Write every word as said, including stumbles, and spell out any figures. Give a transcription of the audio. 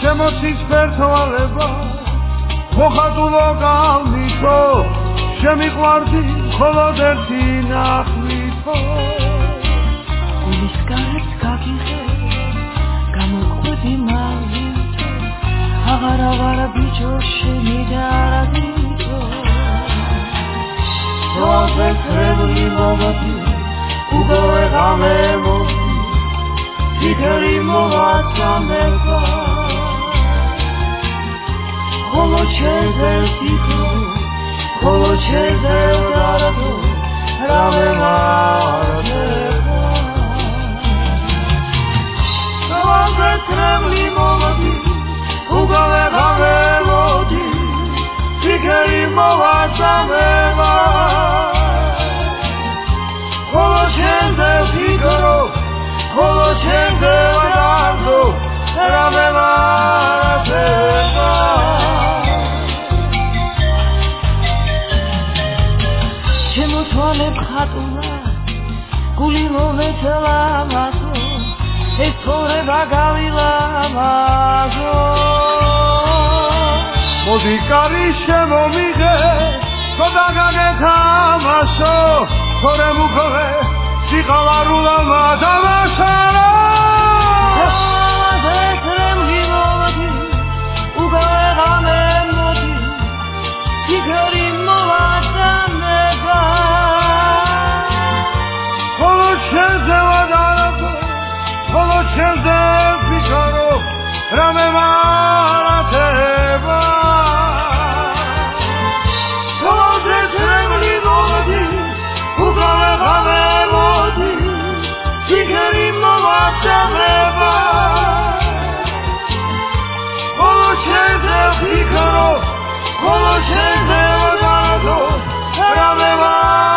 შემოცის ფერთვალება მოხატულო გალმითო შემიყვარდი მხოლოდ ერთი ნახვითო გულის გარეთ გაგიღე გამოყვდი მავითო აღარ აღარ ბიჭო შენი და არადითო როზე ტრემლი მომდი უგოვე ღამე მომდი Victory Movatameva Holo Chezel Tito Holo Chezel Darado Rame Marateva Rove Tremli Movati Ugave Gave Lodi Victory Movatameva Holo Chezel Tito Holo Chezel Darado Rame Marateva შემოთვალებ ხატულა გული მომეცელა მასო ეს ცხოვრება გავილამაზო მოდი კარი შემომიღე ცოტა გაგეთამაშო თორე მუქოვე სიყავარულა მადამაშარო ტრემლი მომდი უგავე ღამე მოდი ფიქრი მოვაწამება ხოლო შენზე ვადარებო ხოლო შენზე ვფიქრო რამე მარათება თორე ტრემლი მომდი უგავე ღამე მოდი ფიქრი მოვაწამება ხოლო შენზე ვფიქრო ხოლო შენზე ვადარებო რამე